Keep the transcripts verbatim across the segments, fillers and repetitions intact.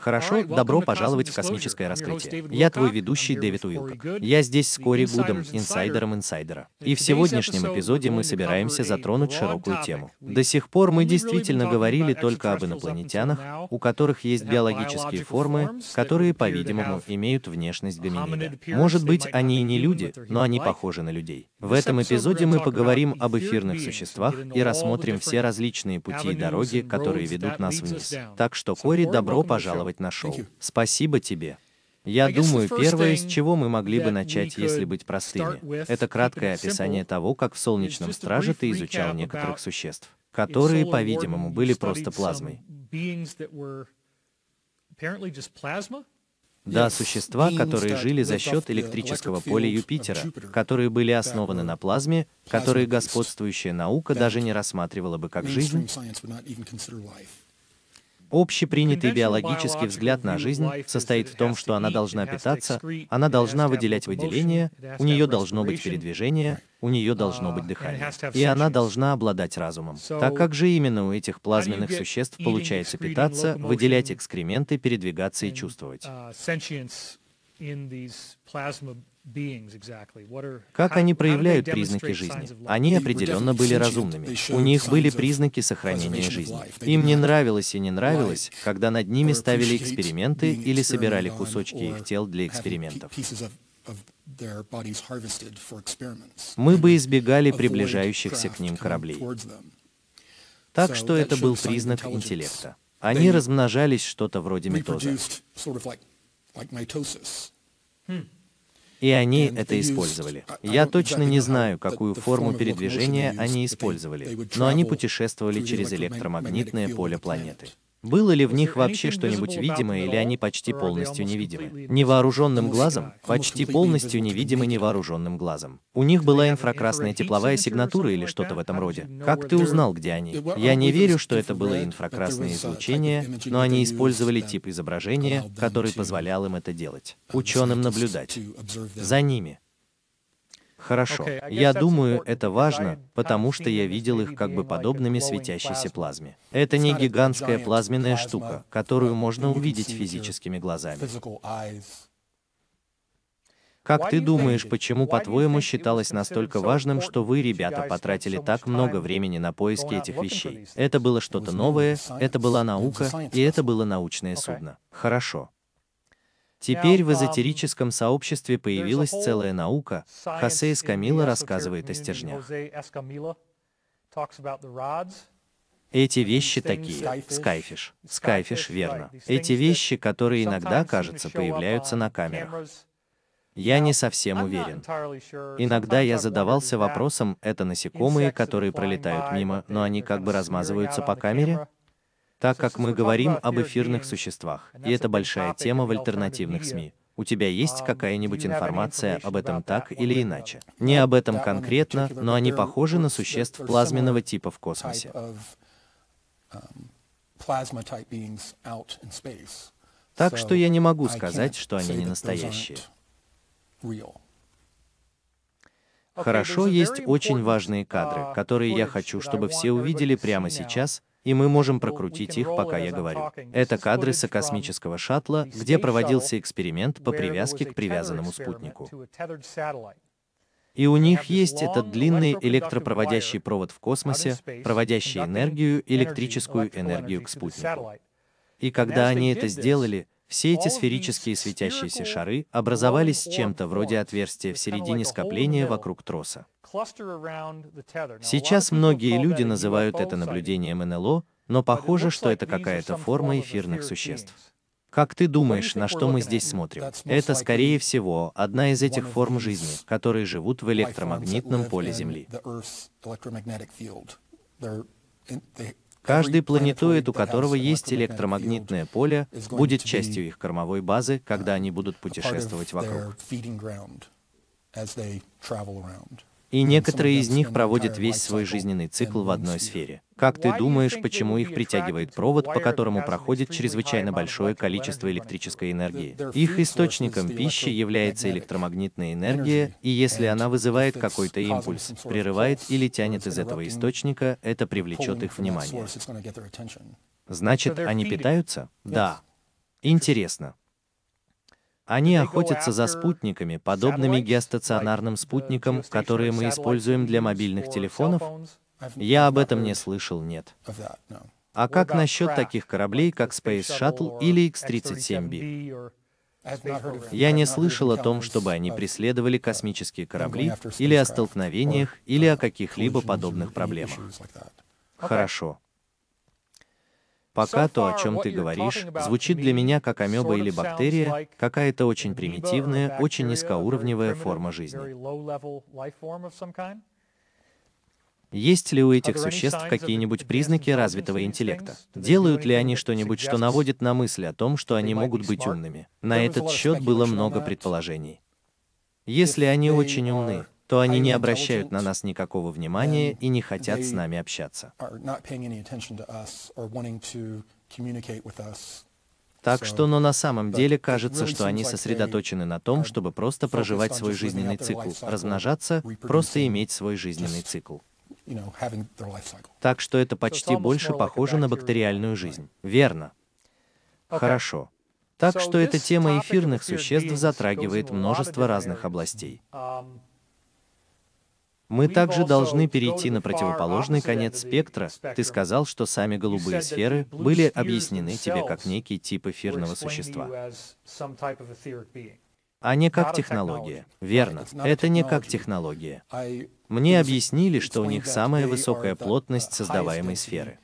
Хорошо, добро пожаловать в космическое раскрытие. Я твой ведущий Дэвид Уилкок. Я здесь с Кори Гудом, инсайдером инсайдера. И в сегодняшнем эпизоде мы собираемся затронуть широкую тему. До сих пор мы действительно говорили только об инопланетянах, у которых есть биологические формы, которые, по-видимому, имеют внешность гоминида. Может быть, они и не люди, но они похожи на людей. В этом эпизоде мы поговорим об эфирных существах и рассмотрим все различные пути и дороги, которые ведут нас вниз. Так что, Кори, добро пожаловать на шоу. Спасибо тебе. Я думаю, первое, с чего мы могли бы начать, если быть простыми, это краткое описание того, как в «Солнечном страже» ты изучал некоторых существ, которые, по-видимому, были просто плазмой. Да, существа, которые жили за счет электрического поля Юпитера, которые были основаны на плазме, которые господствующая наука даже не рассматривала бы как жизнь. Общепринятый биологический взгляд на жизнь состоит в том, что она должна питаться, она должна выделять выделения, у нее должно быть передвижение, у нее должно быть дыхание, и она должна обладать разумом. Так как же именно у этих плазменных существ получается питаться, выделять экскременты, передвигаться и чувствовать? Как они проявляют признаки жизни? Они определенно были разумными. У них были признаки сохранения жизни. Им не нравилось и не нравилось, когда над ними ставили эксперименты или собирали кусочки их тел для экспериментов. Мы бы избегали приближающихся к ним кораблей. Так что это был признак интеллекта. Они размножались что-то вроде митоза. И они это использовали. Я точно не знаю, какую форму передвижения они использовали, но они путешествовали через электромагнитное поле планеты. Было ли в них вообще что-нибудь видимое, или они почти полностью невидимы? Невооруженным глазом? Почти полностью невидимы невооруженным глазом. У них была инфракрасная тепловая сигнатура или что-то в этом роде. Как ты узнал, где они? Я не верю, что это было инфракрасное излучение, но они использовали тип изображения, который позволял им это делать. Ученым наблюдать за ними. Хорошо. Я думаю, это важно, потому что я видел их как бы подобными светящейся плазме. Это не гигантская плазменная штука, которую можно увидеть физическими глазами. Как ты думаешь, почему, по-твоему, считалось настолько важным, что вы, ребята, потратили так много времени на поиски этих вещей? Это было что-то новое, это была наука, и это было научное судно. Хорошо. Теперь в эзотерическом сообществе появилась целая наука. Хосе Эскамило рассказывает о стержнях. Эти вещи такие. Скайфиш. Скайфиш, верно. Эти вещи, которые иногда, кажется, появляются на камерах. Я не совсем уверен. Иногда я задавался вопросом, это насекомые, которые пролетают мимо, но они как бы размазываются по камере? Так как мы говорим об эфирных существах, и это большая тема в альтернативных СМИ, у тебя есть какая-нибудь информация об этом так или иначе? Не об этом конкретно, но они похожи на существ плазменного типа в космосе. Так что я не могу сказать, что они не настоящие. Хорошо, есть очень важные кадры, которые я хочу, чтобы все увидели прямо сейчас, и мы можем прокрутить их, пока я говорю. Это кадры с космического шаттла, где проводился эксперимент по привязке к привязанному спутнику. И у них есть этот длинный электропроводящий провод в космосе, проводящий энергию, электрическую энергию к спутнику. И когда они это сделали, все эти сферические светящиеся шары образовались с чем-то вроде отверстия в середине скопления вокруг троса. Сейчас многие люди называют это наблюдением эн эл о, но похоже, что это какая-то форма эфирных существ. Как ты думаешь, на что мы здесь смотрим? Это, скорее всего, одна из этих форм жизни, которые живут в электромагнитном поле Земли. Каждый планетоид, у которого есть электромагнитное поле, будет частью их кормовой базы, когда они будут путешествовать вокруг. И некоторые из них проводят весь свой жизненный цикл в одной сфере. Как ты думаешь, почему их притягивает провод, по которому проходит чрезвычайно большое количество электрической энергии? Их источником пищи является электромагнитная энергия, и если она вызывает какой-то импульс, прерывает или тянет из этого источника, это привлечет их внимание. Значит, они питаются? Да. Интересно. Они охотятся за спутниками, подобными геостационарным спутникам, которые мы используем для мобильных телефонов? Я об этом не слышал, нет. А как насчет таких кораблей, как Space Shuttle или икс тридцать семь би? Я не слышал о том, чтобы они преследовали космические корабли, или о столкновениях, или о каких-либо подобных проблемах. Хорошо. Пока то, о чем ты говоришь, звучит для меня как амеба или бактерия, какая-то очень примитивная, очень низкоуровневая форма жизни. Есть ли у этих существ какие-нибудь признаки развитого интеллекта? Делают ли они что-нибудь, что наводит на мысль о том, что они могут быть умными? На этот счет было много предположений. Если они очень умны, то они не обращают на нас никакого внимания и не хотят с нами общаться. Так что, но на самом деле кажется, что они сосредоточены на том, чтобы просто проживать свой жизненный цикл, размножаться, просто иметь свой жизненный цикл. Так что это почти больше похоже на бактериальную жизнь. Верно. Хорошо. Так что эта тема эфирных существ затрагивает множество разных областей. Мы также должны перейти на противоположный конец спектра. Ты сказал, что сами голубые сферы были объяснены тебе как некий тип эфирного существа, а не как технология. Верно, это не как технология. Мне объяснили, что у них самая высокая плотность создаваемой сферы.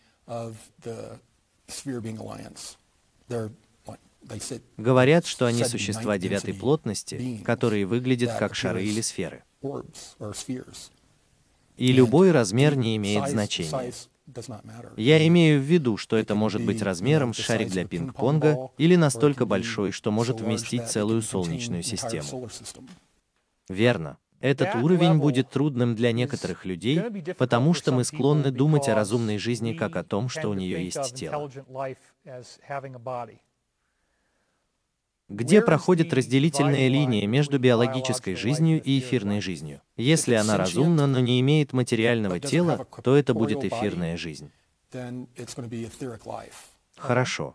Говорят, что они существа девятой плотности, которые выглядят как шары или сферы. И любой размер не имеет значения. Я имею в виду, что это может быть размером с шарик для пинг-понга или настолько большой, что может вместить целую Солнечную систему. Верно. Этот уровень будет трудным для некоторых людей, потому что мы склонны думать о разумной жизни как о том, что у нее есть тело. Где проходит разделительная линия между биологической жизнью и эфирной жизнью? Если она разумна, но не имеет материального тела, то это будет эфирная жизнь. Хорошо.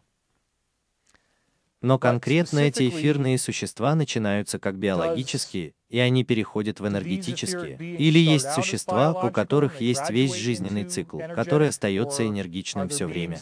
Но конкретно эти эфирные существа начинаются как биологические, и они переходят в энергетические. Или есть существа, у которых есть весь жизненный цикл, который остается энергичным все время.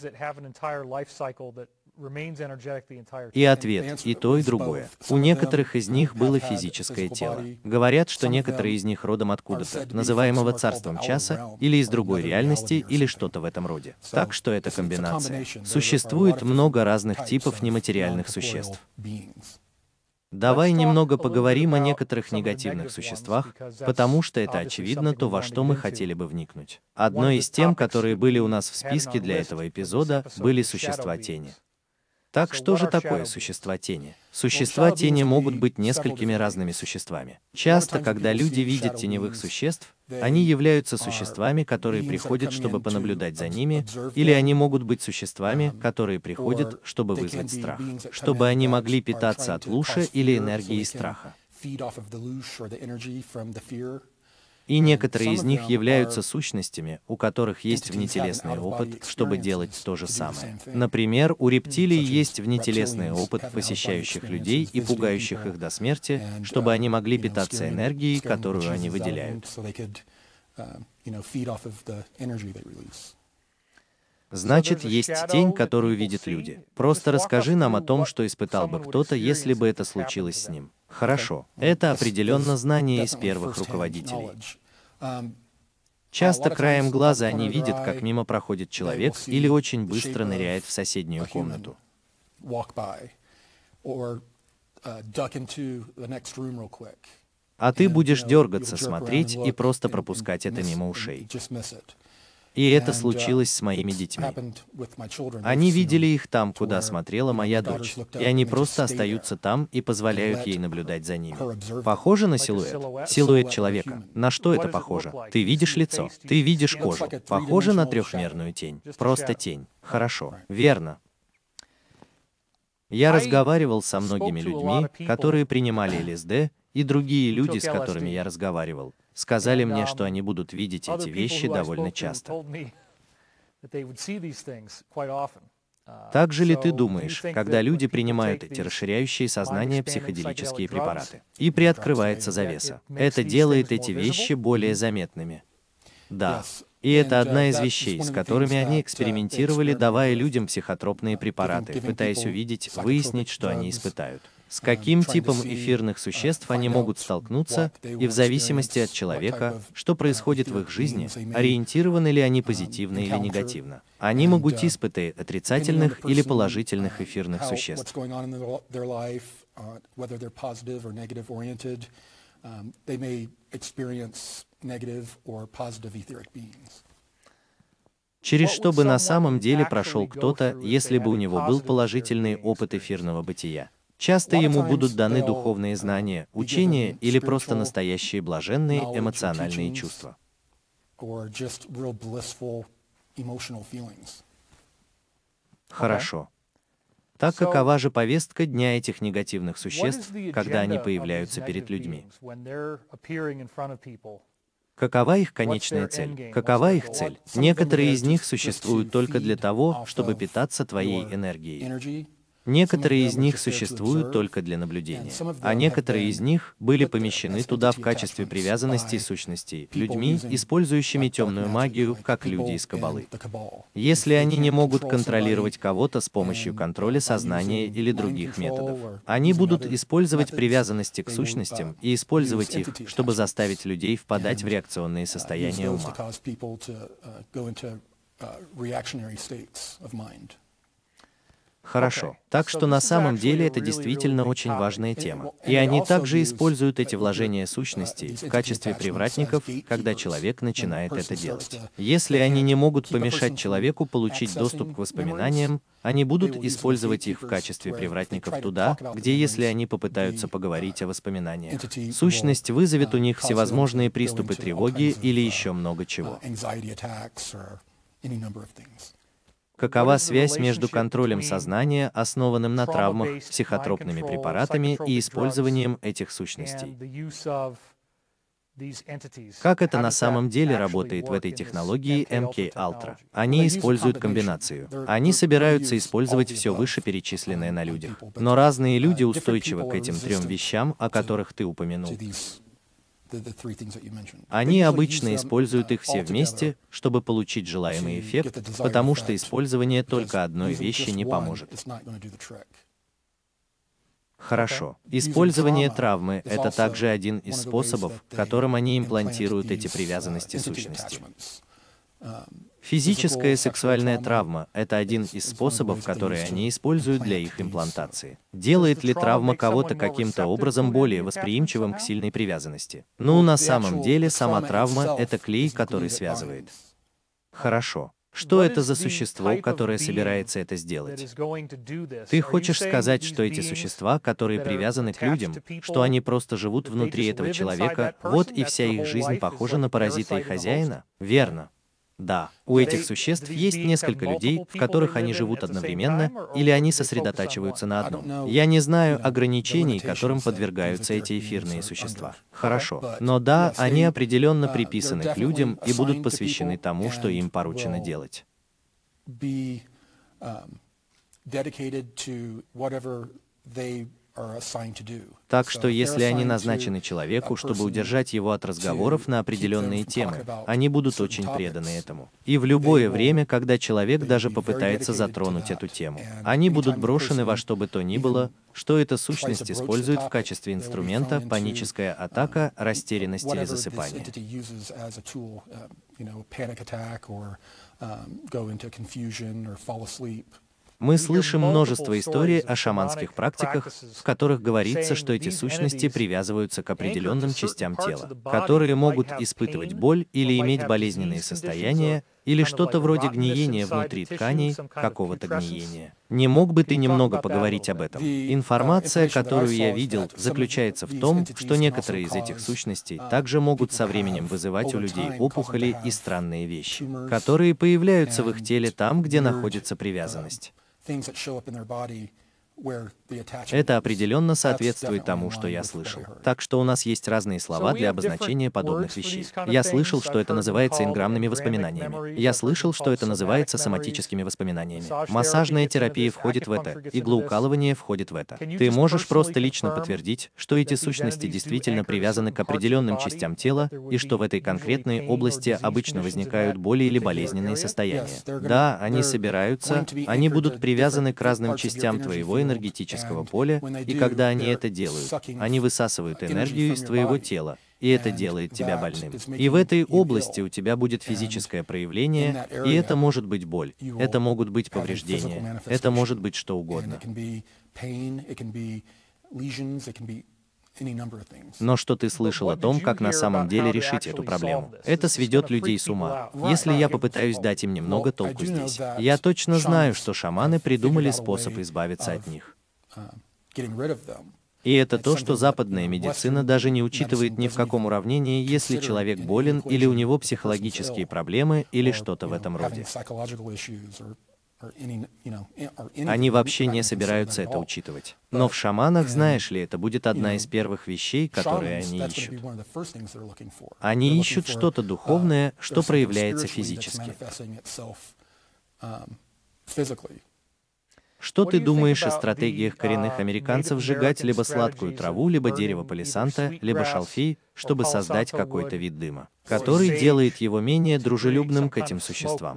И ответ – и то, и другое. У некоторых из них было физическое тело. Говорят, что некоторые из них родом откуда-то, называемого царством часа, или из другой реальности, или что-то в этом роде. Так что это комбинация. Существует много разных типов нематериальных существ. Давай немного поговорим о некоторых негативных существах, потому что это очевидно то, во что мы хотели бы вникнуть. Одной из тем, которые были у нас в списке для этого эпизода, были существа тени. Так что же такое существа тени? Существа тени могут быть несколькими разными существами. Часто, когда люди видят теневых существ, они являются существами, которые приходят, чтобы понаблюдать за ними, или они могут быть существами, которые приходят, чтобы вызвать страх, чтобы они могли питаться от луша или энергии страха. И некоторые из них являются сущностями, у которых есть внетелесный опыт, чтобы делать то же самое. Например, у рептилий есть внетелесный опыт, посещающих людей и пугающих их до смерти, чтобы они могли питаться энергией, которую они выделяют. Значит, есть тень, которую видят люди. Просто расскажи нам о том, что испытал бы кто-то, если бы это случилось с ним. Хорошо. Это определенно знание из первых руководителей. Часто краем глаза они видят, как мимо проходит человек или очень быстро ныряет в соседнюю комнату. А ты будешь дергаться, смотреть и просто пропускать это мимо ушей. И это случилось с моими детьми. Они видели их там, куда смотрела моя дочь, и они просто остаются там и позволяют ей наблюдать за ними. Похоже на силуэт? Силуэт человека. На что это похоже? Ты видишь лицо, ты видишь кожу. Похоже на трехмерную тень. Просто тень. Хорошо. Верно. Я разговаривал со многими людьми, которые принимали эл эс дэ, и другие люди, с которыми я разговаривал, сказали мне, что они будут видеть эти вещи довольно часто. Так же ли ты думаешь, когда люди принимают эти расширяющие сознание психоделические препараты, и приоткрывается завеса, это делает эти вещи более заметными? Да. И это одна из вещей, с которыми они экспериментировали, давая людям психотропные препараты, пытаясь увидеть, выяснить, что они испытают. С каким типом эфирных существ они могут столкнуться, и в зависимости от человека, что происходит в их жизни, ориентированы ли они позитивно или негативно. Они могут испытать отрицательных или положительных эфирных существ. Через что бы на самом деле прошел кто-то, если бы у него был положительный опыт эфирного бытия? Часто ему будут даны духовные знания, учения или просто настоящие блаженные эмоциональные чувства. Хорошо. Так какова же повестка дня этих негативных существ, когда они появляются перед людьми? Какова их конечная цель? Какова их цель? Некоторые из них существуют только для того, чтобы питаться твоей энергией. Некоторые из них существуют только для наблюдения, а некоторые из них были помещены туда в качестве привязанности сущностей, людьми, использующими темную магию, как люди из Каббалы. Если они не могут контролировать кого-то с помощью контроля сознания или других методов, они будут использовать привязанности к сущностям и использовать их, чтобы заставить людей впадать в реакционные состояния ума. Хорошо. Так что на самом деле это действительно очень важная тема. И они также используют эти вложения сущностей в качестве привратников, когда человек начинает это делать. Если они не могут помешать человеку получить доступ к воспоминаниям, они будут использовать их в качестве привратников туда, где, если они попытаются поговорить о воспоминаниях, сущность вызовет у них всевозможные приступы тревоги или еще много чего. Какова связь между контролем сознания, основанным на травмах, психотропными препаратами и использованием этих сущностей? Как это на самом деле работает в этой технологии эм кей Ultra? Они используют комбинацию. Они собираются использовать все вышеперечисленное на людях. Но разные люди устойчивы к этим трем вещам, о которых ты упомянул. Они обычно используют их все вместе, чтобы получить желаемый эффект, потому что использование только одной вещи не поможет. Хорошо. Использование травмы – это также один из способов, которым они имплантируют эти привязанности сущности. Физическая и сексуальная травма – это один из способов, которые они используют для их имплантации. Делает ли травма кого-то каким-то образом более восприимчивым к сильной привязанности? Ну, на самом деле, сама травма – это клей, который связывает. Хорошо. Что это за существо, которое собирается это сделать? Ты хочешь сказать, что эти существа, которые привязаны к людям, что они просто живут внутри этого человека, вот и вся их жизнь похожа на паразита и хозяина? Верно. Да, у этих существ есть несколько людей, в которых они живут одновременно, или они сосредотачиваются на одном. Я не знаю ограничений, которым подвергаются эти эфирные существа. Хорошо. Но да, они определенно приписаны к людям и будут посвящены тому, что им поручено делать. Так что, если они назначены человеку, чтобы удержать его от разговоров на определенные темы, они будут очень преданы этому. И в любое время, когда человек даже попытается затронуть эту тему, они будут брошены во что бы то ни было, что эта сущность использует в качестве инструмента: паническая атака, растерянность или засыпание. Мы слышим множество историй о шаманских практиках, в которых говорится, что эти сущности привязываются к определенным частям тела, которые могут испытывать боль или иметь болезненные состояния, или что-то вроде гниения внутри тканей, какого-то гниения. Не мог бы ты немного поговорить об этом? Информация, которую я видел, заключается в том, что некоторые из этих сущностей также могут со временем вызывать у людей опухоли и странные вещи, которые появляются в их теле там, где находится привязанность. Это определенно соответствует тому, что я слышал. Так что у нас есть разные слова для обозначения подобных вещей. Я слышал, что это называется инграмными воспоминаниями. Я слышал, что это называется соматическими воспоминаниями. Массажная терапия входит в это, иглоукалывание входит в это. Ты можешь просто лично подтвердить, что эти сущности действительно привязаны к определенным частям тела, и что в этой конкретной области обычно возникают боли или болезненные состояния. Да, они собираются, они будут привязаны к разным частям твоего энергетического поля, и когда они это делают, они высасывают энергию из твоего тела, и это делает тебя больным. И в этой области у тебя будет физическое проявление, и это может быть боль, это могут быть повреждения, это может быть что угодно. Но что ты слышал о том, как на самом деле решить эту проблему? Это сведет людей с ума. Если я попытаюсь дать им немного толку здесь, я точно знаю, что шаманы придумали способ избавиться от них. И это то, что западная медицина даже не учитывает ни в каком уравнении, если человек болен или у него психологические проблемы или что-то в этом роде. Они вообще не собираются это учитывать. Но в шаманах, знаешь ли, это будет одна из первых вещей, которые они ищут. Они ищут что-то духовное, что проявляется физически. Что ты думаешь о стратегиях коренных американцев сжигать либо сладкую траву, либо дерево палисанта, либо шалфей, чтобы создать какой-то вид дыма, который делает его менее дружелюбным к этим существам?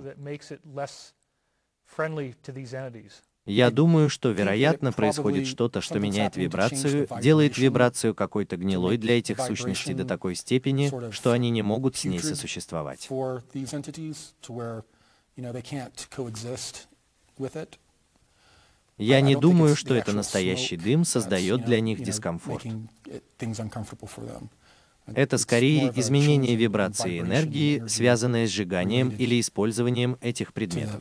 Я думаю, что, вероятно, происходит что-то, что меняет вибрацию, делает вибрацию какой-то гнилой для этих сущностей до такой степени, что они не могут с ней сосуществовать. Я не думаю, что это настоящий дым создает для них дискомфорт. Это скорее изменение вибрации энергии, связанное с сжиганием или использованием этих предметов.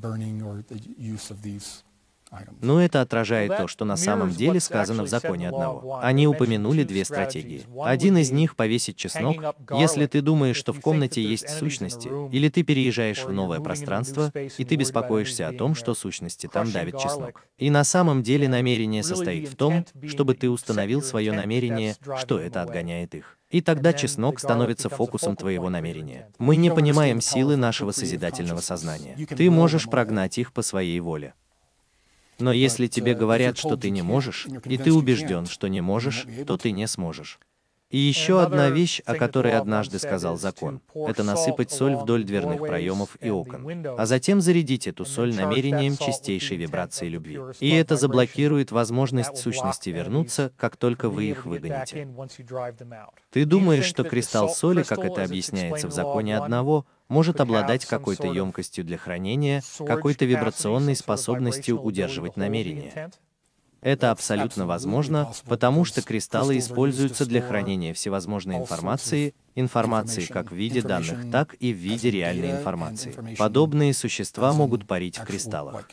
Но это отражает то, что на самом деле сказано в законе одного. Они упомянули две стратегии. Один из них — повесить чеснок. Если ты думаешь, что в комнате есть сущности, или ты переезжаешь в новое пространство, и ты беспокоишься о том, что сущности там давит чеснок. И на самом деле намерение состоит в том, чтобы ты установил свое намерение, что это отгоняет их. И тогда чеснок становится фокусом твоего намерения. Мы не понимаем силы нашего созидательного сознания. Ты можешь прогнать их по своей воле. Но если тебе говорят, что ты не можешь, и ты убежден, что не можешь, то ты не сможешь. И еще одна вещь, о которой однажды сказал закон, это насыпать соль вдоль дверных проемов и окон, а затем зарядить эту соль намерением чистейшей вибрации любви. И это заблокирует возможность сущности вернуться, как только вы их выгоните. Ты думаешь, что кристалл соли, как это объясняется в законе одного, может обладать какой-то емкостью для хранения, какой-то вибрационной способностью удерживать намерение? Это абсолютно возможно, потому что кристаллы используются для хранения всевозможной информации, информации как в виде данных, так и в виде реальной информации. Подобные существа могут парить в кристаллах.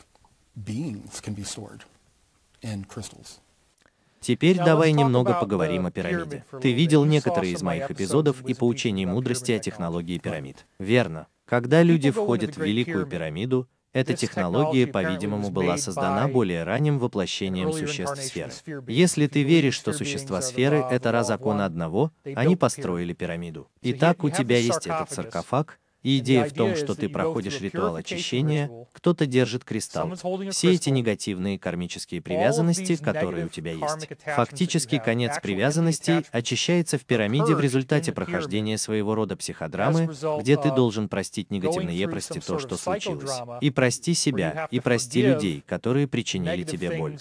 Теперь давай немного поговорим о пирамиде. Ты видел некоторые из моих эпизодов и поучений мудрости о технологии пирамид. Верно. Когда люди входят в Великую пирамиду, эта технология, по-видимому, была создана более ранним воплощением существ сферы. Если ты веришь, что существа сферы — это закон одного, они построили пирамиду. Итак, у тебя есть этот саркофаг, и идея в том, что ты проходишь ритуал очищения, кто-то держит кристалл. Все эти негативные кармические привязанности, которые у тебя есть. Фактически, конец привязанностей очищается в пирамиде в результате прохождения своего рода психодрамы, где ты должен простить негативное, прости то, что случилось, и прости себя, и прости людей, которые причинили тебе боль.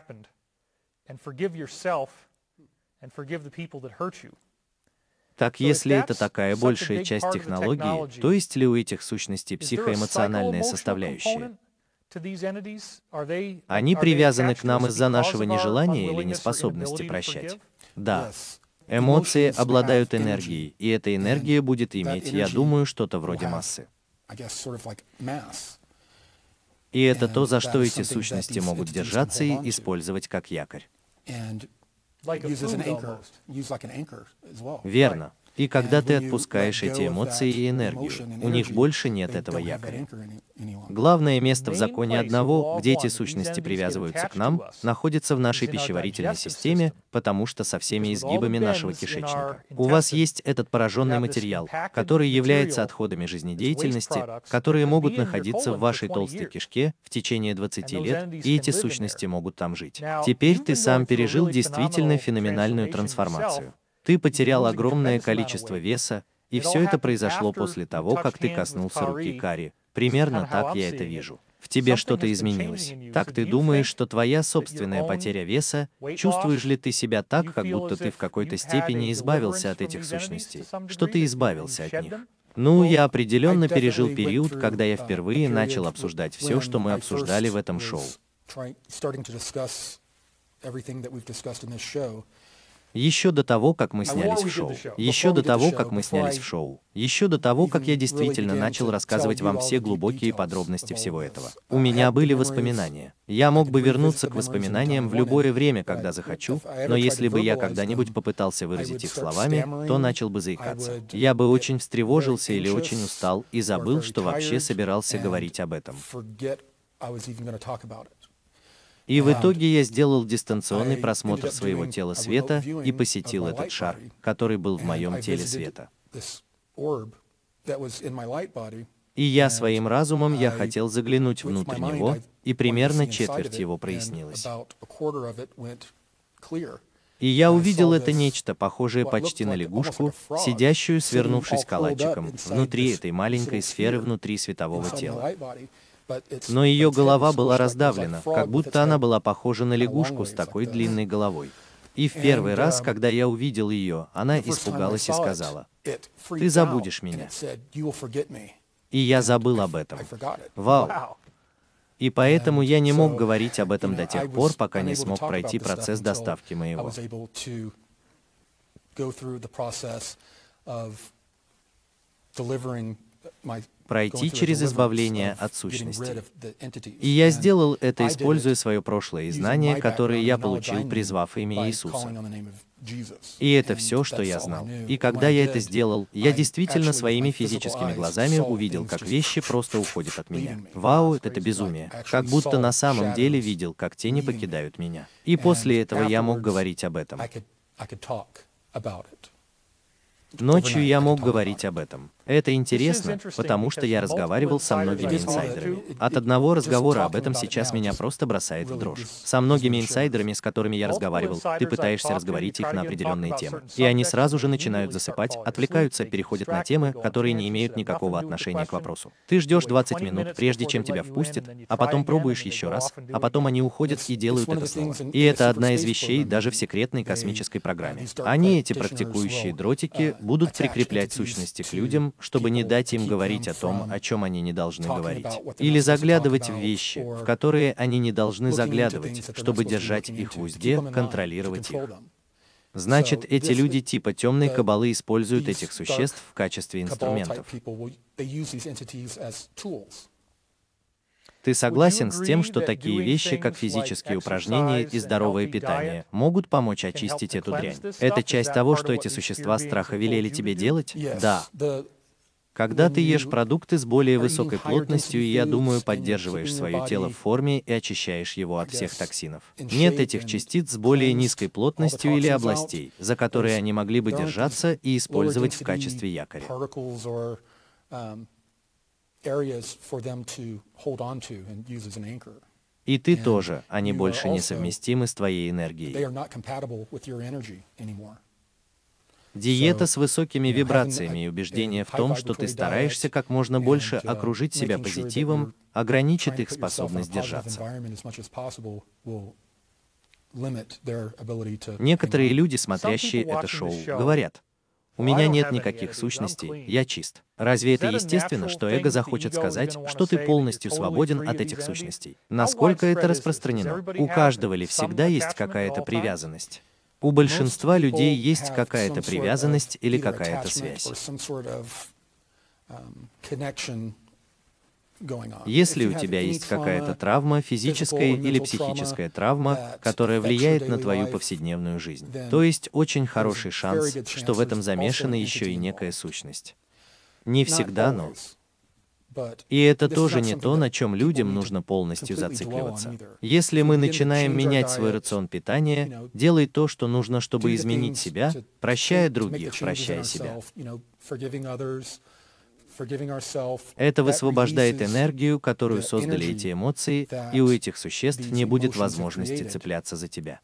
Так если это такая большая часть технологии, то есть ли у этих сущностей психоэмоциональная составляющая? Они привязаны к нам из-за нашего нежелания или неспособности прощать? Да. Эмоции обладают энергией, и эта энергия будет иметь, я думаю, что-то вроде массы. И это то, за что эти сущности могут держаться и использовать как якорь. Верно. И когда ты отпускаешь эти эмоции и энергию, у них больше нет этого якоря. Главное место в законе одного, где эти сущности привязываются к нам, находится в нашей пищеварительной системе, потому что со всеми изгибами нашего кишечника. У вас есть этот пораженный материал, который является отходами жизнедеятельности, которые могут находиться в вашей толстой кишке в течение двадцати лет, и эти сущности могут там жить. Теперь ты сам пережил действительно феноменальную трансформацию. Ты потерял огромное количество веса, и все это произошло после того, как ты коснулся руки Кари. Примерно так я это вижу. В тебе что-то изменилось. Так ты думаешь, что твоя собственная потеря веса, чувствуешь ли ты себя так, как будто ты в какой-то степени избавился от этих сущностей, что ты избавился от них? Ну, я определенно пережил период, когда я впервые начал обсуждать все, что мы обсуждали в этом шоу. Еще до того, как мы снялись в шоу. Еще до того, как мы снялись в шоу. Еще до того, как я действительно начал рассказывать вам все глубокие подробности всего этого. У меня были воспоминания. Я мог бы вернуться к воспоминаниям в любое время, когда захочу, но если бы я когда-нибудь попытался выразить их словами, то начал бы заикаться. Я бы очень встревожился или очень устал и забыл, что вообще собирался говорить об этом. И в итоге я сделал дистанционный просмотр своего тела света и посетил этот шар, который был в моем теле света. И я своим разумом я хотел заглянуть внутрь него, и примерно четверть его прояснилась. И я увидел это нечто, похожее почти на лягушку, сидящую, свернувшись калачиком, внутри этой маленькой сферы внутри светового тела. Но ее голова была раздавлена, как будто она была похожа на лягушку с такой длинной головой. И в первый раз, когда я увидел ее, она испугалась и сказала: «Ты забудешь меня». И я забыл об этом. Вау! И поэтому я не мог говорить об этом до тех пор, пока не смог пройти процесс доставки моего. Пройти через избавление от сущности. И я сделал это, используя свое прошлое и знания, которые я получил, призвав имя Иисуса. И это все, что я знал. И когда я это сделал, я действительно своими физическими глазами увидел, как вещи просто уходят от меня. Вау, это безумие. Как будто на самом деле видел, как тени покидают меня. И после этого я мог говорить об этом. Ночью я мог говорить об этом. Это интересно, потому что я разговаривал со многими инсайдерами. От одного разговора об этом сейчас меня просто бросает в дрожь. Со многими инсайдерами, с которыми я разговаривал, ты пытаешься разговорить их на определенные темы. И они сразу же начинают засыпать, отвлекаются, переходят на темы, которые не имеют никакого отношения к вопросу. Ты ждешь двадцать минут, прежде чем тебя впустят, а потом пробуешь еще раз, а потом они уходят и делают это снова. И это одна из вещей даже в секретной космической программе. Они, эти практикующие дротики, будут прикреплять сущности к людям, чтобы не дать им говорить о том, о чем они не должны говорить. Или заглядывать в вещи, в которые они не должны заглядывать, чтобы держать их в узде, контролировать их. Значит, эти люди типа темной каббалы используют этих существ в качестве инструментов. Ты согласен с тем, что такие вещи, как физические упражнения и здоровое питание, могут помочь очистить эту дрянь? Это часть того, что эти существа страха велели тебе делать? Да. Когда ты ешь продукты с более высокой плотностью, и, я думаю, поддерживаешь свое тело в форме и очищаешь его от всех токсинов. Нет этих частиц с более низкой плотностью или областей, за которые они могли бы держаться и использовать в качестве якоря. И ты тоже, они больше не совместимы с твоей энергией. Диета с высокими вибрациями и убеждение в том, что ты стараешься как можно больше окружить себя позитивом, ограничит их способность держаться. Некоторые люди, смотрящие это шоу, говорят: «У меня нет никаких сущностей, я чист». Разве это естественно, что эго захочет сказать, что ты полностью свободен от этих сущностей? Насколько это распространено? У каждого ли всегда есть какая-то привязанность? У большинства людей есть какая-то привязанность или какая-то связь. Если у тебя есть какая-то травма, физическая или психическая травма, которая влияет на твою повседневную жизнь, то есть очень хороший шанс, что в этом замешана еще и некая сущность. Не всегда, но... И это тоже не то, на чем людям нужно полностью зацикливаться. Если мы начинаем менять свой рацион питания, делай то, что нужно, чтобы изменить себя, прощая других, прощая себя. Это высвобождает энергию, которую создали эти эмоции, и у этих существ не будет возможности цепляться за тебя.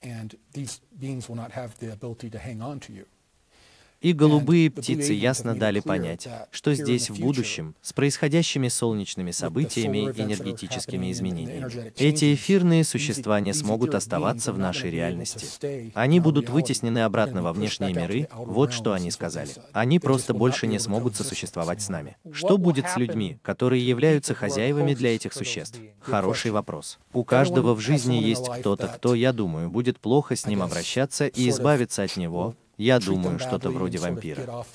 И голубые птицы ясно дали понять, что здесь в будущем, с происходящими солнечными событиями и энергетическими изменениями, эти эфирные существа не смогут оставаться в нашей реальности. Они будут вытеснены обратно во внешние миры, вот что они сказали. Они просто больше не смогут сосуществовать с нами. Что будет с людьми, которые являются хозяевами для этих существ? Хороший вопрос. У каждого в жизни есть кто-то, кто, я думаю, будет плохо с ним обращаться и избавиться от него. Я думаю, что-то вроде вампира.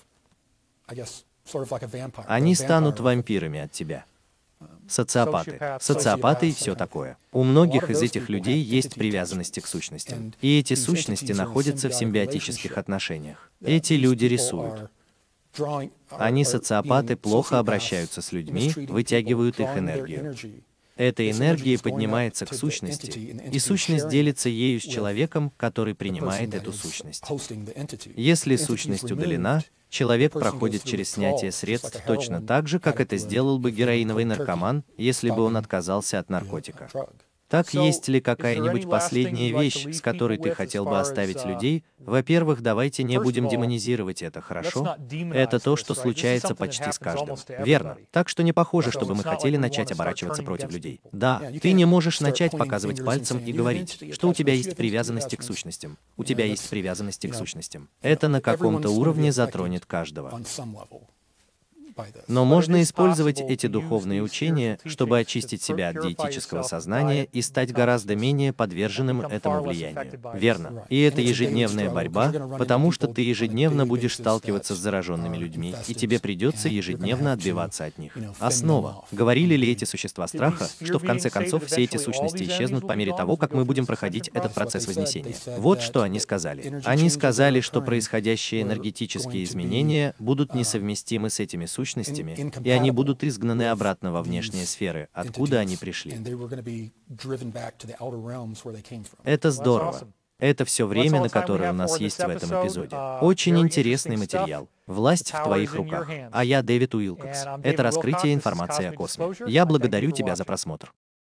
Они станут вампирами от тебя. Социопаты. Социопаты и все такое. У многих из этих людей есть привязанности к сущностям. И эти сущности находятся в симбиотических отношениях. Эти люди рисуют. Они, социопаты, плохо обращаются с людьми, вытягивают их энергию. Эта энергия поднимается к сущности, и сущность делится ею с человеком, который принимает эту сущность. Если сущность удалена, человек проходит через снятие средств точно так же, как это сделал бы героиновый наркоман, если бы он отказался от наркотика. Так, есть ли какая-нибудь последняя вещь, с которой ты хотел бы оставить людей? Во-первых, давайте не будем демонизировать это, хорошо? Это то, что случается почти с каждым. Верно. Так что не похоже, чтобы мы хотели начать оборачиваться против людей. Да, ты не можешь начать показывать пальцем и говорить, что у тебя есть привязанности к сущностям. У тебя есть привязанности к сущностям. Это на каком-то уровне затронет каждого. Но можно использовать эти духовные учения, чтобы очистить себя от диетического сознания и стать гораздо менее подверженным этому влиянию. Верно. И это ежедневная борьба, потому что ты ежедневно будешь сталкиваться с зараженными людьми, и тебе придется ежедневно отбиваться от них. Основа. Говорили ли эти существа страха, что в конце концов все эти сущности исчезнут по мере того, как мы будем проходить этот процесс вознесения? Вот что они сказали. Они сказали, что происходящие энергетические изменения будут несовместимы с этими сущностями, сущностями, и они будут изгнаны обратно во внешние сферы, откуда они пришли. Это здорово. Это все время, на которое у нас есть в этом эпизоде. Очень интересный материал. Власть в твоих руках. А я Дэвид Уилкокс. Это раскрытие информации о космосе. Я благодарю тебя за просмотр.